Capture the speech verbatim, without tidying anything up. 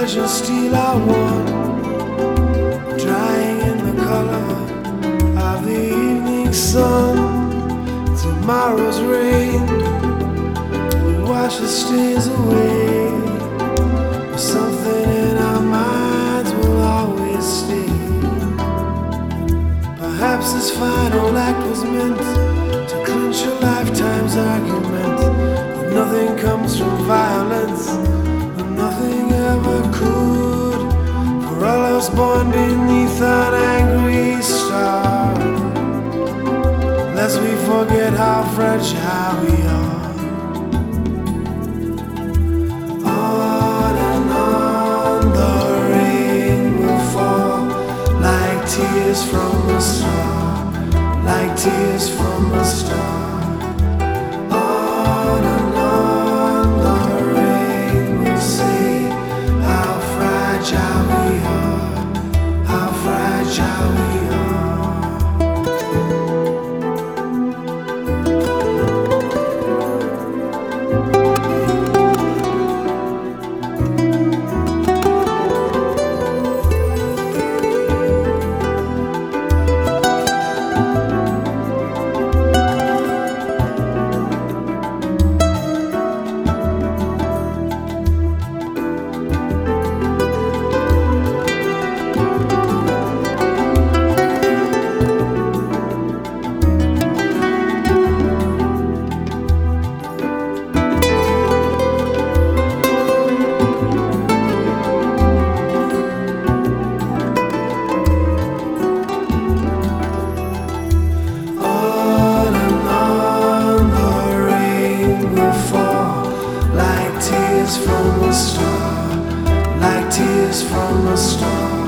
treasure steal I want, drying in the color of the evening sun. Tomorrow's rain will wash the stains away, but something in our minds will always stay. Perhaps this final act was meant to clinch a lifetime's argument, but nothing comes from violence, and nothing ever could. For all of us born beneath an angry star, lest we forget how fragile we are. On and on the rain will fall, like tears from a star, like tears from a star. On and on the rain will say how fragile we are, how fragile we are. Tears from a star, like tears from a star.